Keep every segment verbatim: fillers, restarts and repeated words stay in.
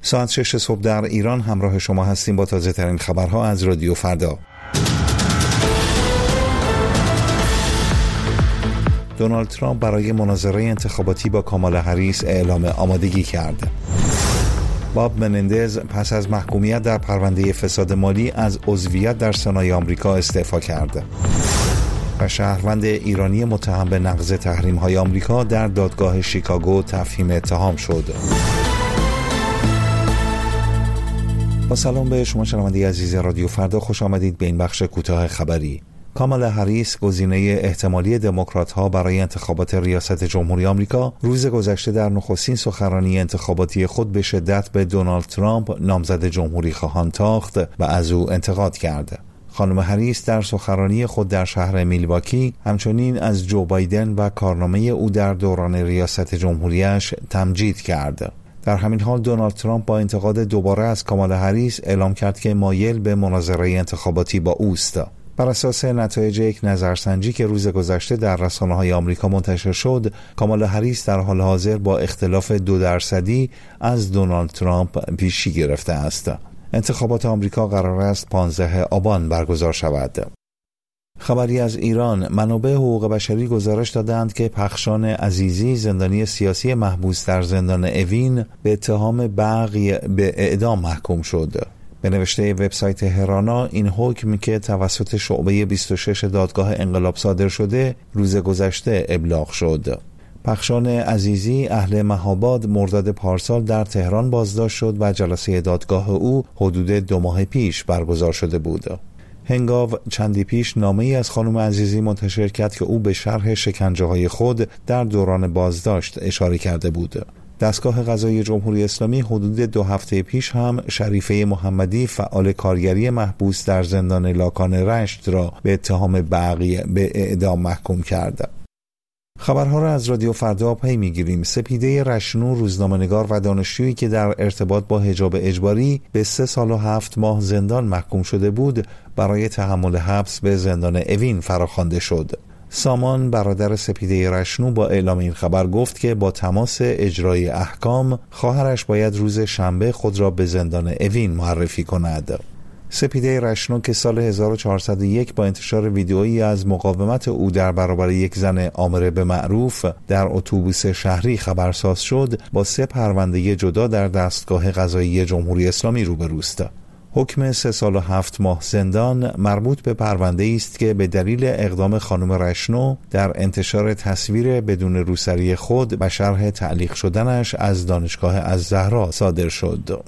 ساعت شش صبح در ایران همراه شما هستیم با تازه ترین خبرها از رادیو فردا. دونالد ترامپ برای مناظره انتخاباتی با کامالا هریس اعلام آمادگی کرد. باب منندز پس از محکومیت در پرونده فساد مالی از عضویت در سنای آمریکا استعفا کرد. و شهروند ایرانی متهم به نقض تحریم‌های آمریکا در دادگاه شیکاگو تفهیم اتهام شد. با سلام به شما شنونده عزیز رادیو فردا، خوش آمدید به این بخش کوتاه خبری. کامالا هریس، گزینه احتمالی دموکرات‌ها برای انتخابات ریاست جمهوری آمریکا، روز گذشته در نخستین سخنرانی انتخاباتی خود به شدت به دونالد ترامپ، نامزد جمهوری خواهان تاخت و از او انتقاد کرد. خانم هریس در سخنرانی خود در شهر میلواکی همچنین از جو بایدن و کارنامه او در دوران ریاست جمهوریش تمجید کرد. در همین حال دونالد ترامپ با انتقاد دوباره از کامالا هریس اعلام کرد که مایل به مناظره انتخاباتی با اوست. بر اساس نتایج یک نظرسنجی که روز گذشته در رسانه‌های آمریکا منتشر شد، کامالا هریس در حال حاضر با اختلاف دو درصدی از دونالد ترامپ پیشی گرفته است. انتخابات آمریکا قرار است پانزده آبان برگزار شود. خبری از ایران: منابع حقوق بشری گزارش دادند که پخشان عزیزی، زندانی سیاسی محبوس در زندان اوین، به اتهام بغی به اعدام محکوم شد. به نوشته وبسایت هرانا، این حکم که توسط شعبه بیست و شش دادگاه انقلاب صادر شده، روز گذشته ابلاغ شد. پخشان عزیزی اهل مهاباد مرداد پارسال در تهران بازداشت شد و جلسه دادگاه او حدود دو ماه پیش برگزار شده بود. هنگاو چندی پیش نامه‌ای از خانم عزیزی منتشر کرد که او به شرح شکنجه‌های خود در دوران بازداشت اشاره کرده بود. دستگاه قضایی جمهوری اسلامی حدود دو هفته پیش هم شریفه محمدی، فعال کارگری محبوس در زندان لاکان رشت، را به اتهام بغی به اعدام محکوم کرد. خبرها را از رادیو فردا پی میگیریم. سپیده رشنو، روزنامه‌نگار و دانشجویی که در ارتباط با حجاب اجباری به سه سال و هفت ماه زندان محکوم شده بود، برای تحمل حبس به زندان اوین فراخوانده شد. سامان، برادر سپیده رشنو، با اعلام این خبر گفت که با تماس اجرای احکام، خواهرش باید روز شنبه خود را به زندان اوین معرفی کند. سپیده رشنو که سال هزار و چهارصد و یک با انتشار ویدئویی از مقاومت او در برابر یک زن آمره به معروف در اتوبوس شهری خبرساز شد، با سه پرونده جدا در دستگاه قضایی جمهوری اسلامی روبروست. حکم سه سال و هفت ماه زندان مربوط به پرونده است که به دلیل اقدام خانم رشنو در انتشار تصویر بدون روسری خود و شرح تعلیق شدنش از دانشگاه الزهرا صادر شد.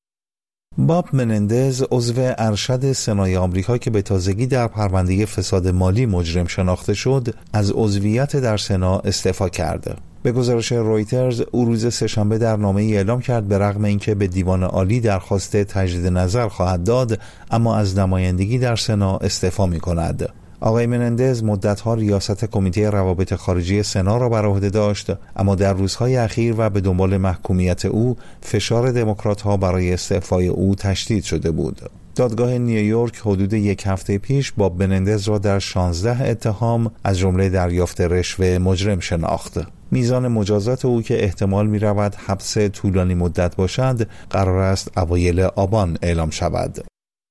باب منندز، عضو ارشد سنای آمریکا که به تازگی در پرونده فساد مالی مجرم شناخته شد، از عضویت در سنا استعفا کرد. به گزارش رویترز، او روز سه‌شنبه در نامه‌ای اعلام کرد به رغم اینکه به دیوان عالی درخواست تجدید نظر خواهد داد، اما از نمایندگی در سنا استعفا می‌کند. آقای منندز مدت‌ها ریاست کمیته روابط خارجی سنا را بر عهده داشت، اما در روزهای اخیر و به دنبال محکومیت او، فشار دموکرات‌ها برای استعفای او تشدید شده بود. دادگاه نیویورک حدود یک هفته پیش باب منندز را در شانزده اتهام از جمله دریافت رشوه مجرم شناخت. میزان مجازات او که احتمال می رود حبس طولانی مدت باشد، قرار است اوایل آبان اعلام شود.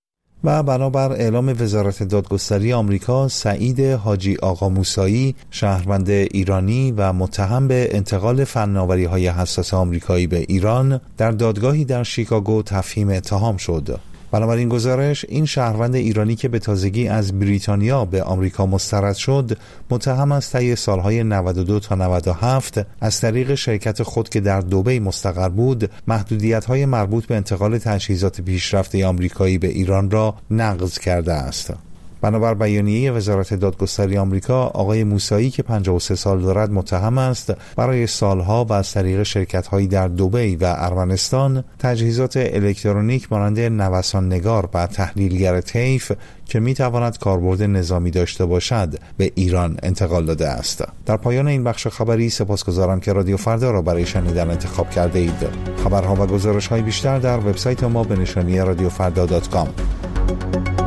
و بنابر اعلام وزارت دادگستری آمریکا، سعید حاجی آقا موسایی، شهروند ایرانی و متهم به انتقال فناوری‌های حساس آمریکایی به ایران، در دادگاهی در شیکاگو تفهیم اتهام شد. بنابراین گزارش، این شهروند ایرانی که به تازگی از بریتانیا به آمریکا مسترد شد، متهم است طی سالهای نود و دو تا نود و هفت از طریق شرکت خود که در دبی مستقر بود، محدودیت‌های مربوط به انتقال تجهیزات پیشرفته آمریکایی به ایران را نقض کرده است. بنابر بیانیه وزارت دادگستری آمریکا، آقای موسایی که پنجاه و سه سال دارد متهم است برای سالها و از طریق شرکت‌هایی در دبی و ارمنستان تجهیزات الکترونیک مانند نوسان‌نگار و تحلیلگر طیف که می‌تواند کاربرد نظامی داشته باشد به ایران انتقال داده است. در پایان این بخش خبری سپاسگزارم که رادیو فردا را برای شنیدن انتخاب کرده اید. خبرها و گزارش‌های بیشتر در وبسایت ما به نشانی رادیو فردا دات کام.